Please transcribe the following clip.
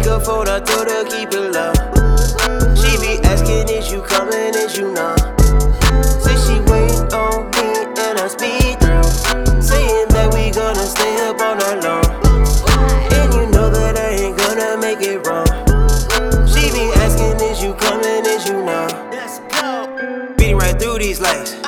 a phone, I told her keep it low. She be asking, is you coming, is you know? Say she wait on me and I speed through, saying that we gonna stay up all night long. And you know that I ain't gonna make it wrong. She be asking, is you coming, is you know? Let's go. Beating right through these lights.